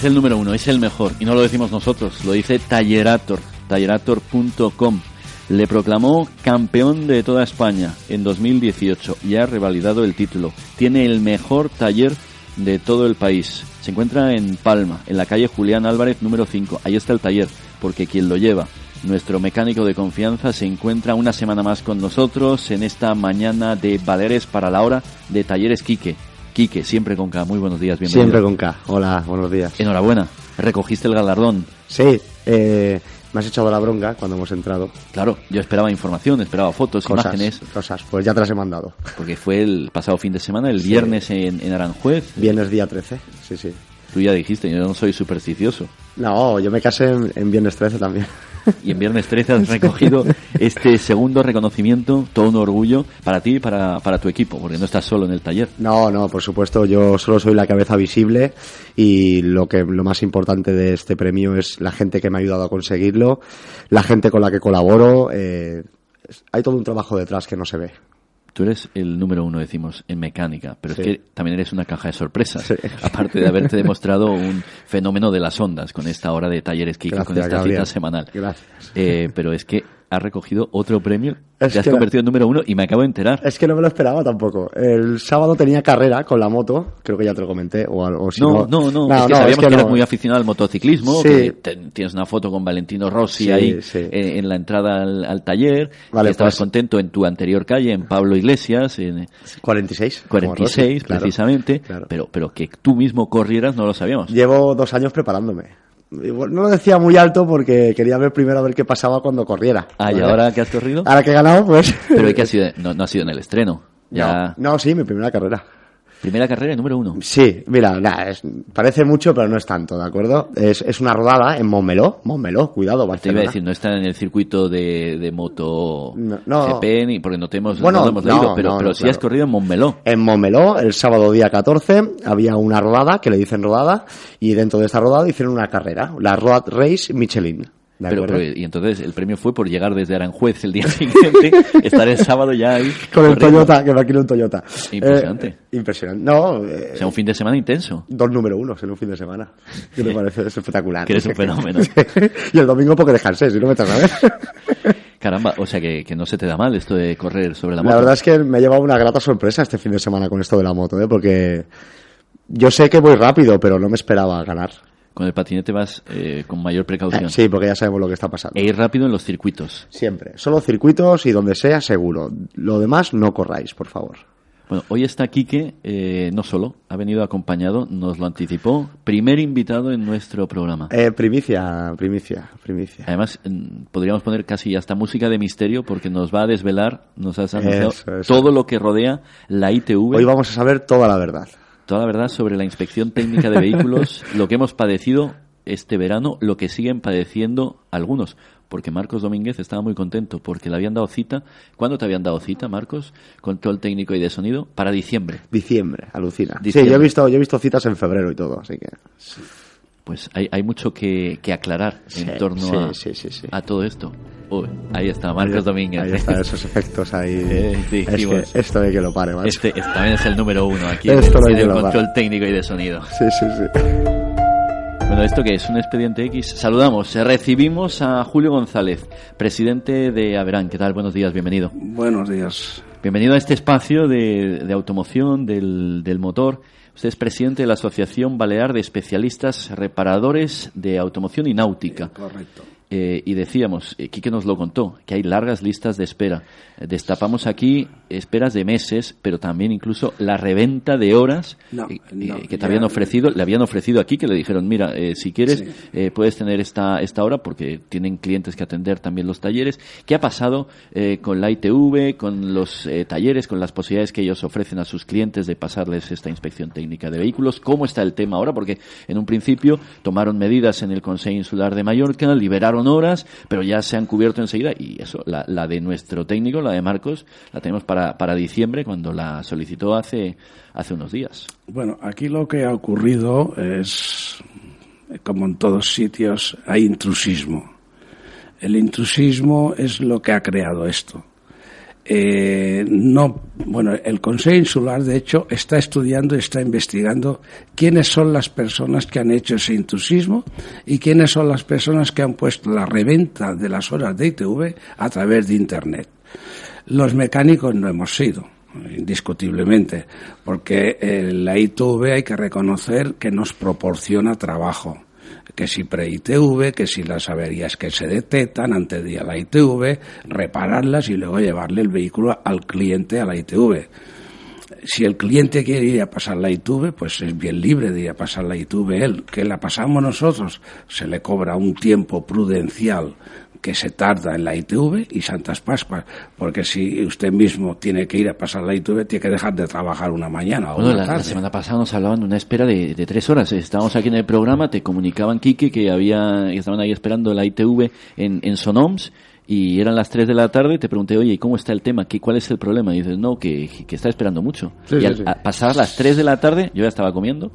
Es el número 1, es el mejor. Y no lo decimos nosotros, lo dice Tallerator, tallerator.com. Le proclamó campeón de toda España en 2018 y ha revalidado el título. Tiene el mejor taller de todo el país. Se encuentra en Palma, en la calle Julián Álvarez número 5. Ahí está el taller, porque quien lo lleva, nuestro mecánico de confianza, se encuentra una semana más con nosotros en esta mañana de Baleares para la hora de Talleres Quique. Quique, siempre con K. Muy buenos días, bienvenido. Siempre con K. Hola, buenos días. Enhorabuena, recogiste el galardón. Sí, me has echado la bronca cuando hemos entrado. Claro, yo esperaba información, esperaba fotos, imágenes. Cosas, pues ya te las he mandado. Porque fue el pasado fin de semana, el viernes en Aranjuez. Viernes día 13, sí. Tú ya dijiste, yo no soy supersticioso. No, yo me casé en viernes 13 también. Y en viernes 13 has recogido este segundo reconocimiento, todo un orgullo para ti y para tu equipo, porque no estás solo en el taller. No, por supuesto, yo solo soy la cabeza visible y lo más importante de este premio es la gente que me ha ayudado a conseguirlo, la gente con la que colaboro. Hay todo un trabajo detrás que no se ve. Tú eres el número 1, decimos, en mecánica, pero sí. Es que también eres una caja de sorpresas, sí. Aparte de haberte demostrado un fenómeno de las ondas con esta hora de Talleres Quique, con esta Gabriel. cita semanal. Gracias. Pero es que has recogido otro premio, te has convertido en número 1 y me acabo de enterar. Es que no me lo esperaba tampoco. El sábado tenía carrera con la moto, creo que ya te lo comenté. O si no, es que sabíamos que eras muy aficionado al motociclismo, sí. Que tienes una foto con Valentino Rossi ahí en la entrada al taller, vale, que estabas contento en tu anterior calle, en Pablo Iglesias, en 46 Rossi, precisamente, claro. Pero que tú mismo corrieras no lo sabíamos. Llevo 2 años preparándome. No lo decía muy alto porque quería ver primero a ver qué pasaba cuando corriera. ¿Y ahora que has corrido? Ahora que he ganado, pues... Pero que ha sido, no ha sido en el estreno. Ya... No, sí, mi primera carrera. ¿Primera carrera, número 1? Sí, mira, parece mucho, pero no es tanto, ¿de acuerdo? Es una rodada en Montmeló, cuidado, Barcelona. Te iba a decir, no está en el circuito de moto GP, ni porque no lo hemos leído, pero sí has corrido en Montmeló. En Montmeló, el sábado día 14, había una rodada, que le dicen rodada, y dentro de esta rodada hicieron una carrera, la Road Race Michelin. Y entonces el premio fue por llegar desde Aranjuez el día siguiente, estar el sábado ya ahí. Con el Toyota, que me alquiló un Toyota. Impresionante. Impresionante. No, o sea, un fin de semana intenso. 2 número 1 en un fin de semana. Que me parece espectacular. Que eres un fenómeno. Y el domingo porque descansé, si no me estás a ver. Caramba, o sea que no se te da mal esto de correr sobre la moto. La verdad es que me ha llevado una grata sorpresa este fin de semana con esto de la moto, porque yo sé que voy rápido, pero no me esperaba ganar. Con el patinete vas con mayor precaución. Sí, porque ya sabemos lo que está pasando. E ir rápido en los circuitos. Siempre. Solo circuitos y donde sea, seguro. Lo demás, no corráis, por favor. Bueno, hoy está Quique, no solo, ha venido acompañado, nos lo anticipó, primer invitado en nuestro programa. Primicia. Además, podríamos poner casi hasta música de misterio porque nos va a desvelar, nos has anunciado todo lo que rodea la ITV. Hoy vamos a saber toda la verdad. Toda la verdad sobre la inspección técnica de vehículos, lo que hemos padecido este verano, lo que siguen padeciendo algunos. Porque Marcos Domínguez estaba muy contento porque le habían dado cita. ¿Cuándo te habían dado cita, Marcos? Control técnico y de sonido para diciembre. Diciembre, alucina. Diciembre. Sí, yo he visto citas en febrero y todo, así que... Pues hay mucho que aclarar en torno a todo esto. Uy, ahí está, Marcos Domínguez. Ahí están esos efectos ahí. Es que esto hay que lo pare, ¿vale? También es el número 1 aquí en el control técnico y de sonido. Sí. Bueno, ¿esto qué es? ¿Un expediente X? Saludamos, recibimos a Julio González, presidente de Averán. ¿Qué tal? Buenos días, bienvenido. Buenos días. Bienvenido a este espacio de automoción, del motor. Usted es presidente de la Asociación Balear de Especialistas Reparadores de Automoción y Náutica. Correcto. Y decíamos, Quique nos lo contó, que hay largas listas de espera. Destapamos aquí esperas de meses, pero también incluso la reventa de horas que te habían ofrecido, le habían ofrecido aquí, que le dijeron, mira, si quieres, puedes tener esta hora, porque tienen clientes que atender también los talleres. ¿Qué ha pasado con la ITV, con los talleres, con las posibilidades que ellos ofrecen a sus clientes de pasarles esta inspección técnica de vehículos? ¿Cómo está el tema ahora? Porque en un principio tomaron medidas en el Consejo Insular de Mallorca, liberaron horas, pero ya se han cubierto enseguida, y eso, la de nuestro técnico, la de Marcos, la tenemos para diciembre, cuando la solicitó hace unos días. Bueno, aquí lo que ha ocurrido es, como en todos sitios, hay intrusismo. El intrusismo es lo que ha creado esto. el Consejo Insular, de hecho, está estudiando, está investigando quiénes son las personas que han hecho ese intrusismo y quiénes son las personas que han puesto la reventa de las horas de ITV a través de Internet. Los mecánicos no hemos sido, indiscutiblemente, porque la ITV hay que reconocer que nos proporciona trabajo. Que si pre-ITV, que si las averías que se detectan antes de ir a la ITV, repararlas y luego llevarle el vehículo al cliente a la ITV. Si el cliente quiere ir a pasar la ITV, pues es bien libre de ir a pasar la ITV él. Que la pasamos nosotros, se le cobra un tiempo prudencial que se tarda en la ITV y Santas Pascuas, porque si usted mismo tiene que ir a pasar la ITV, tiene que dejar de trabajar una mañana o una tarde. La semana pasada nos hablaban de una espera de 3 horas. Estábamos aquí en el programa, te comunicaban, Quique, que estaban ahí esperando la ITV en Sonoms, y eran las 3 de la tarde. Te pregunté, oye, ¿y cómo está el tema? ¿Cuál es el problema? Y dices, no, que está esperando mucho. Sí, y al pasar las 3 de la tarde, yo ya estaba comiendo.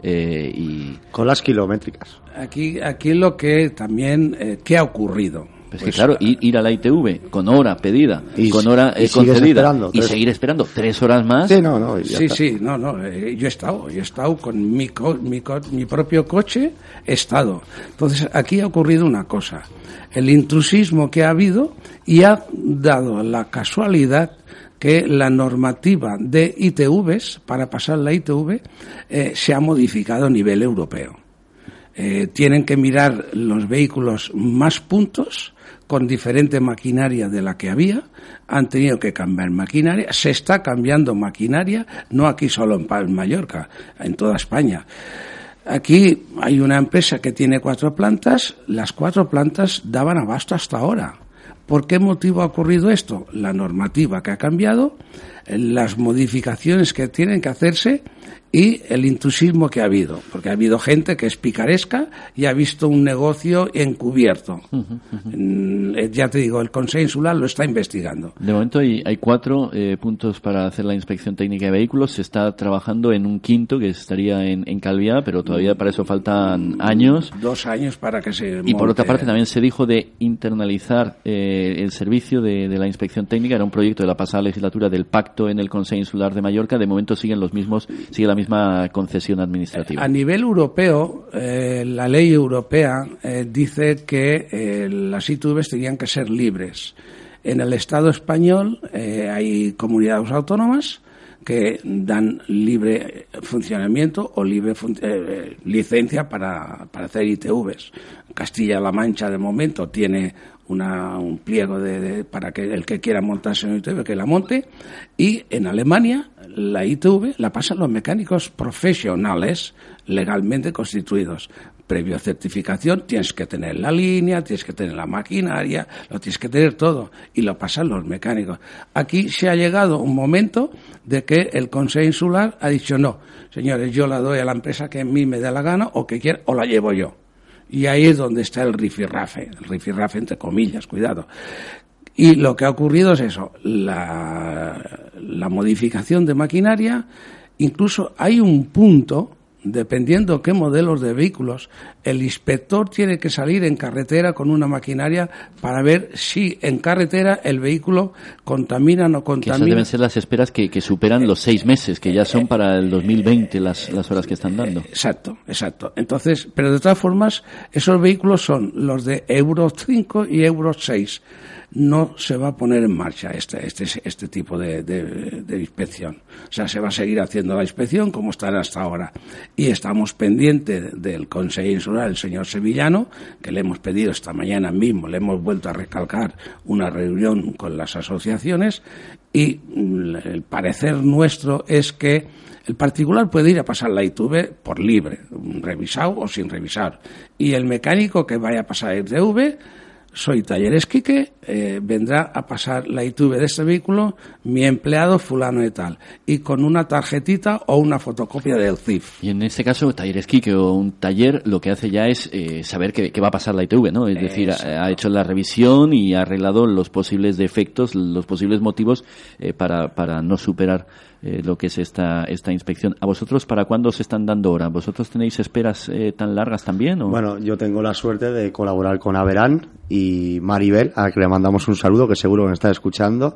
Y con las kilométricas. Aquí lo que también, ¿qué ha ocurrido? Pues que claro, ir a la ITV con hora pedida, con hora concedida y seguir esperando 3 horas más. Sí, yo he estado con mi propio coche, he estado. Entonces, aquí ha ocurrido una cosa, el intrusismo que ha habido y ha dado la casualidad que la normativa de ITVs, para pasar la ITV, se ha modificado a nivel europeo. Tienen que mirar los vehículos más puntos, con diferente maquinaria de la que había, han tenido que cambiar maquinaria, se está cambiando maquinaria, no aquí solo en Mallorca, en toda España. Aquí hay una empresa que tiene 4 plantas, las 4 plantas daban abasto hasta ahora. ¿Por qué motivo ha ocurrido esto? La normativa que ha cambiado, las modificaciones que tienen que hacerse y el intrusismo que ha habido, porque ha habido gente que es picaresca y ha visto un negocio encubierto. Ya te digo, el Consejo Insular lo está investigando. De momento hay 4 puntos para hacer la inspección técnica de vehículos. Se está trabajando en un 5º que estaría en Calviá, pero todavía para eso faltan años. 2 años para que se monte. Y por otra parte también se dijo de internalizar el servicio de la inspección técnica. Era un proyecto de la pasada legislatura del pacto en el Consejo Insular de Mallorca. De momento sigue la misma concesión administrativa. A nivel europeo, la ley europea dice que las ITVs tenían que ser libres. En el Estado español hay comunidades autónomas que dan libre funcionamiento o libre licencia para hacer ITVs. Castilla-La Mancha, de momento, tiene un pliego para que el que quiera montarse en ITV que la monte, y en Alemania la ITV la pasan los mecánicos profesionales legalmente constituidos. Previo certificación tienes que tener la línea, tienes que tener la maquinaria, lo tienes que tener todo, y lo pasan los mecánicos. Aquí se ha llegado un momento de que el Consejo Insular ha dicho, no, señores, yo la doy a la empresa que a mí me dé la gana o que quiera, o la llevo yo. Y ahí es donde está el rifirrafe entre comillas, cuidado. Y lo que ha ocurrido es eso, la modificación de maquinaria. Incluso hay un punto, dependiendo qué modelos de vehículos, el inspector tiene que salir en carretera con una maquinaria para ver si en carretera el vehículo contamina o no contamina. Que esas deben ser las esperas que superan los 6 meses, que ya son para el 2020 las horas que están dando. Exacto. Entonces, pero de todas formas, esos vehículos son los de Euro 5 y Euro 6. No se va a poner en marcha este tipo de inspección. O sea, se va a seguir haciendo la inspección como está hasta ahora. Y estamos pendientes del Consejo Insular, el señor Sevillano, que le hemos pedido esta mañana mismo, le hemos vuelto a recalcar una reunión con las asociaciones, y el parecer nuestro es que el particular puede ir a pasar la ITV por libre, revisado o sin revisar. Y el mecánico que vaya a pasar ITV, soy Talleres Quique, vendrá a pasar la ITV de este vehículo mi empleado fulano y tal, y con una tarjetita o una fotocopia del CIF. Y en este caso, Talleres Quique o un taller lo que hace ya es saber que va a pasar la ITV, ¿no? Es decir, ha hecho la revisión y ha arreglado los posibles defectos, los posibles motivos para no superar lo que es esta inspección. ¿A vosotros para cuándo os están dando hora? ¿Vosotros tenéis esperas tan largas también? ¿O? Bueno, yo tengo la suerte de colaborar con Averán y Maribel, a la que le mandamos un saludo, que seguro que me está escuchando.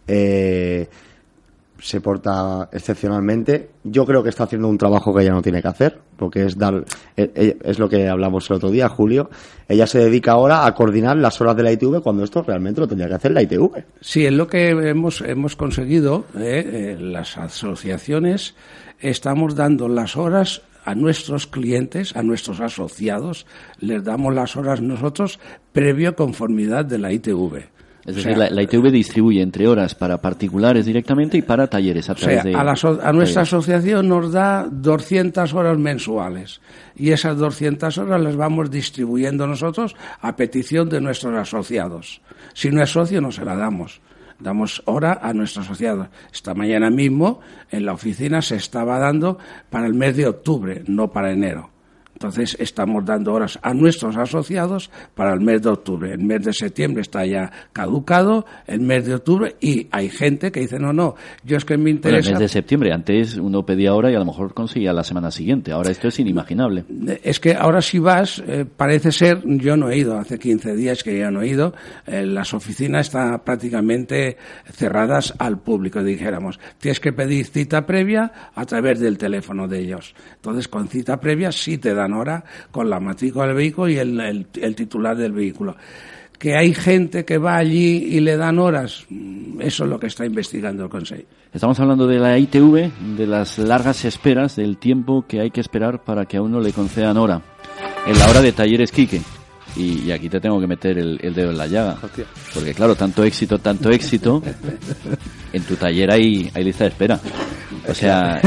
Se porta excepcionalmente. Yo creo que está haciendo un trabajo que ella no tiene que hacer, porque es lo que hablamos el otro día, Julio. Ella se dedica ahora a coordinar las horas de la ITV cuando esto realmente lo tendría que hacer la ITV. Sí, es lo que hemos conseguido. Las asociaciones estamos dando las horas a nuestros clientes, a nuestros asociados, les damos las horas nosotros previo conformidad de la ITV. Es decir, la ITV distribuye entre horas para particulares directamente y para talleres a través de... A nuestra asociación nos da 200 horas mensuales y esas 200 horas las vamos distribuyendo nosotros a petición de nuestros asociados. Si no es socio, no se la damos. Damos hora a nuestros asociados. Esta mañana mismo en la oficina se estaba dando para el mes de octubre, no para enero. Entonces estamos dando horas a nuestros asociados para el mes de octubre. El mes de septiembre está ya caducado, el mes de octubre, y hay gente que dice, no, yo es que me interesa... Bueno, el mes de septiembre, antes uno pedía hora y a lo mejor conseguía la semana siguiente. Ahora esto es inimaginable. Es que ahora si vas, parece ser, yo no he ido, hace 15 días que ya no he ido, las oficinas están prácticamente cerradas al público, dijéramos. Tienes que pedir cita previa a través del teléfono de ellos. Entonces, con cita previa sí te dan hora con la matrícula del vehículo y el titular del vehículo. Que hay gente que va allí y le dan horas, eso es lo que está investigando el Consejo. Estamos hablando de la ITV, de las largas esperas, del tiempo que hay que esperar para que a uno le concedan hora. En la hora de Talleres Quique. Y aquí te tengo que meter el dedo en la llaga. Porque claro, tanto éxito, en tu taller hay lista de espera. O sea,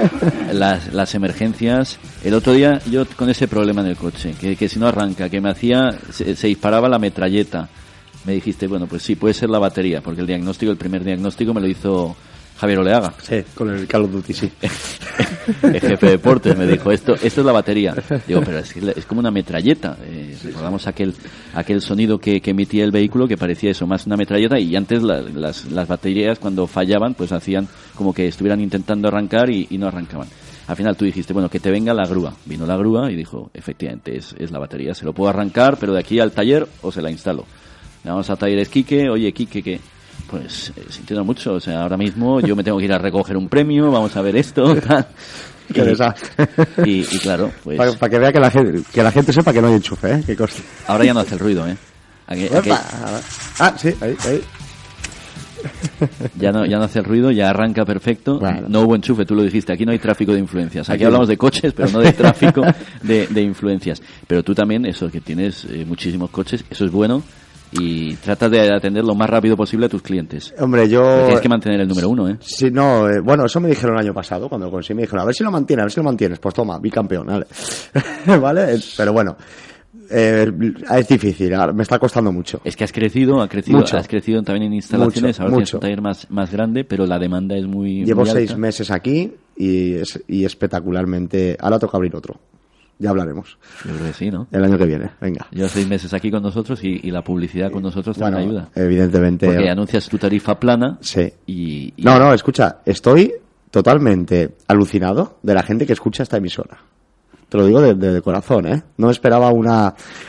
las emergencias... El otro día yo con ese problema en el coche, que si no arranca, que me hacía... Se disparaba la metralleta. Me dijiste, bueno, pues sí, puede ser la batería, porque el primer diagnóstico me lo hizo Javier Oleaga. Sí, con el Call of Duty, sí. El jefe de deportes me dijo, esto es la batería. Digo, pero es como una metralleta. Recordamos aquel sonido que emitía el vehículo, que parecía eso, más una metralleta, y antes las baterías cuando fallaban pues hacían como que estuvieran intentando arrancar y no arrancaban. Al final tú dijiste, bueno, que te venga la grúa. Vino la grúa y dijo, efectivamente, es la batería. Se lo puedo arrancar, pero de aquí al taller o se la instalo. Vamos a Talleres Quique. Oye, Quique, que... Pues sintiendo mucho, o sea, ahora mismo yo me tengo que ir a recoger un premio, vamos a ver esto, tal. Y claro, pues... Para que vea que la gente sepa que no hay enchufe, ¿eh? Que coste. Ahora ya no hace el ruido, ¿eh? Sí, ahí. Ya no hace el ruido, ya arranca perfecto. Bueno. No hubo enchufe, tú lo dijiste, aquí no hay tráfico de influencias. Aquí hablamos de coches, pero no de tráfico de influencias. Pero tú también, eso, que tienes muchísimos coches, eso es bueno. Y tratas de atender lo más rápido posible a tus clientes. Hombre, Porque tienes que mantener el número uno, ¿eh? Sí, no, bueno, eso me dijeron el año pasado, cuando lo conseguí, me dijeron, a ver si lo mantienes. Pues toma, bicampeón, ¿vale? ¿Vale? Pero bueno, es difícil, me está costando mucho. Es que has crecido mucho. Has crecido también en instalaciones, ahora mucho. tienes un taller más grande, pero la demanda es muy Llevo muy alta. 6 meses aquí y espectacularmente, ahora toca abrir otro. Ya hablaremos. Yo creo que sí, ¿no? El año que viene, venga. Llevas 6 meses aquí con nosotros y la publicidad con nosotros también ayuda. Evidentemente. Porque anuncias tu tarifa plana. Sí. Y... No, escucha, estoy totalmente alucinado de la gente que escucha esta emisora. Te lo digo de corazón, ¿eh? No esperaba una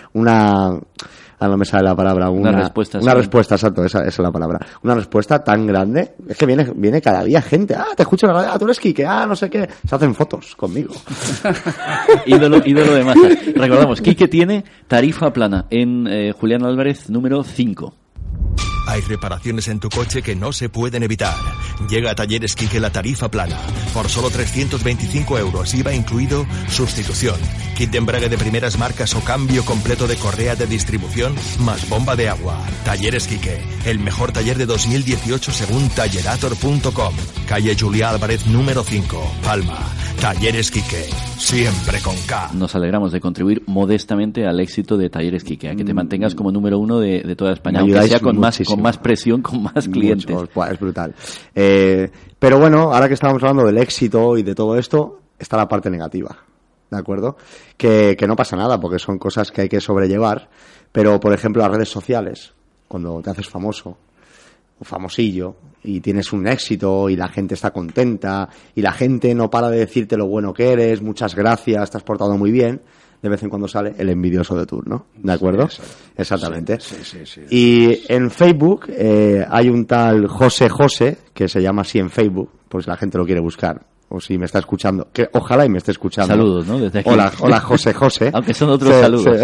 no me sale la palabra. Una respuesta, exacto, esa es la palabra. Una respuesta tan grande. Es que viene cada día gente. Te escucho en la radio, tú eres Quique, no sé qué. Se hacen fotos conmigo. ídolo de masa. Recordamos, Quique tiene tarifa plana en Julián Álvarez número 5. Hay reparaciones en tu coche que no se pueden evitar. Llega a Talleres Quique la tarifa plana. Por solo 325 €, IVA incluido, sustitución, kit de embrague de primeras marcas o cambio completo de correa de distribución, más bomba de agua. Talleres Quique, el mejor taller de 2018 según tallerator.com. Calle Julián Álvarez número 5, Palma. Talleres Quique, siempre con K. Nos alegramos de contribuir modestamente al éxito de Talleres Quique, a que te mantengas como número 1 de toda España, aunque sea con más presión, con más clientes. Mucho, es brutal. Pero bueno, ahora que estábamos hablando del éxito y de todo esto, está la parte negativa, ¿de acuerdo? Que no pasa nada, porque son cosas que hay que sobrellevar, pero por ejemplo las redes sociales, cuando te haces famoso, famosillo, y tienes un éxito y la gente está contenta y la gente no para de decirte lo bueno que eres, muchas gracias, te has portado muy bien, de vez en cuando sale el envidioso de turno, ¿de acuerdo? Sí, exactamente. Sí. Y en Facebook hay un tal José, que se llama así en Facebook, pues la gente lo quiere buscar. O si me está escuchando, que ojalá y me esté escuchando. Saludos, ¿no? Desde aquí. Hola José. Aunque son otros saludos.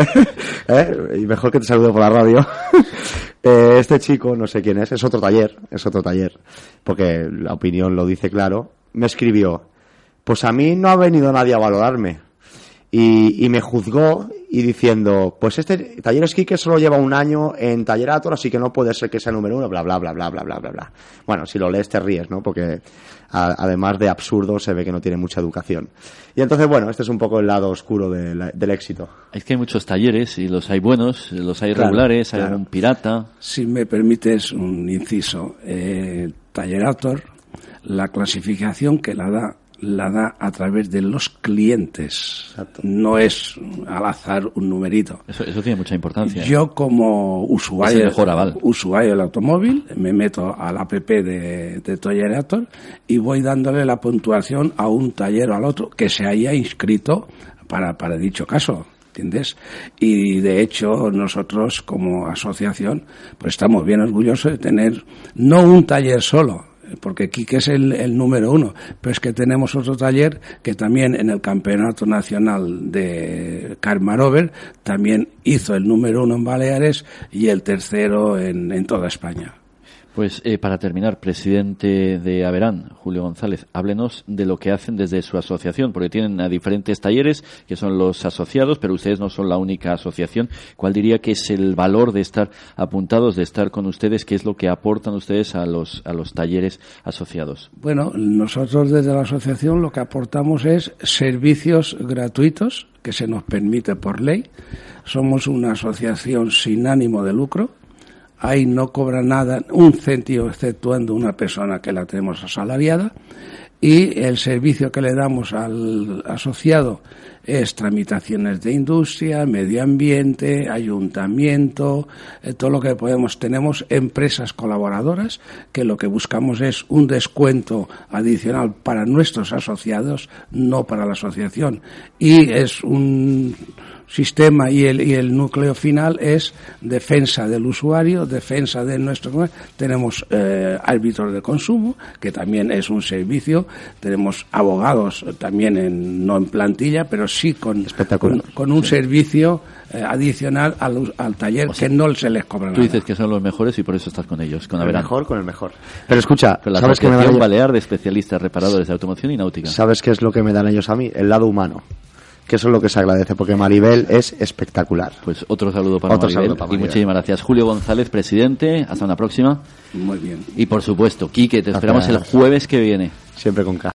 Y mejor que te saludo por la radio. Este chico, no sé quién es otro taller, porque la opinión lo dice claro. Me escribió, pues a mí no ha venido nadie a valorarme. Y me juzgó y diciendo, pues este Talleres Quique solo lleva un año en Tallerator, así que no puede ser que sea número uno, bla, bla, bla, bla, bla, bla, bla, bla. Bueno, si lo lees te ríes, ¿no? Porque además de absurdo se ve que no tiene mucha educación. Y entonces, bueno, este es un poco el lado oscuro del éxito. Es que hay muchos talleres y los hay buenos, los hay regulares, hay algún pirata. Si me permites un inciso, Tallerator, la clasificación que la da a través de los clientes. Exacto. No es al azar un numerito. Eso tiene mucha importancia. Yo como usuario del automóvil me meto al app de Tallerator y voy dándole la puntuación a un taller o al otro que se haya inscrito para dicho caso. ¿Entiendes? Y de hecho nosotros como asociación pues estamos bien orgullosos de tener no un taller solo, porque Quique es el número uno, pero es que tenemos otro taller que también en el Campeonato Nacional de Carmarover también hizo el número uno en Baleares y el tercero en toda España. Pues para terminar, presidente de Averán, Julio González, háblenos de lo que hacen desde su asociación, porque tienen a diferentes talleres que son los asociados, pero ustedes no son la única asociación. ¿Cuál diría que es el valor de estar apuntados, de estar con ustedes? ¿Qué es lo que aportan ustedes a los talleres asociados? Bueno, nosotros desde la asociación lo que aportamos es servicios gratuitos que se nos permite por ley. Somos una asociación sin ánimo de lucro. Ahí no cobra nada, un céntimo, exceptuando una persona que la tenemos asalariada, y el servicio que le damos al asociado es tramitaciones de industria, medio ambiente, ayuntamiento, todo lo que podemos. Tenemos empresas colaboradoras que lo que buscamos es un descuento adicional para nuestros asociados, no para la asociación, y es un sistema y el núcleo final es defensa del usuario, defensa de nuestro. Tenemos árbitros de consumo, que también es un servicio. Tenemos abogados también no en plantilla, pero sí con un servicio adicional al taller, o sea, que no se les cobra nada. Tú dices que son los mejores y por eso estás con ellos, con Averán. Con el mejor. Pero escucha, la Asociación Balear de Especialistas Reparadores de Automoción y Náutica. ¿Sabes qué es lo que me dan ellos a mí? El lado humano. Que eso es lo que se agradece, porque Maribel es espectacular. Pues otro saludo para Maribel. Y muchísimas gracias. Julio González, presidente. Hasta una próxima. Muy bien. Y por supuesto, Quique, te esperamos el jueves que viene. Siempre con K.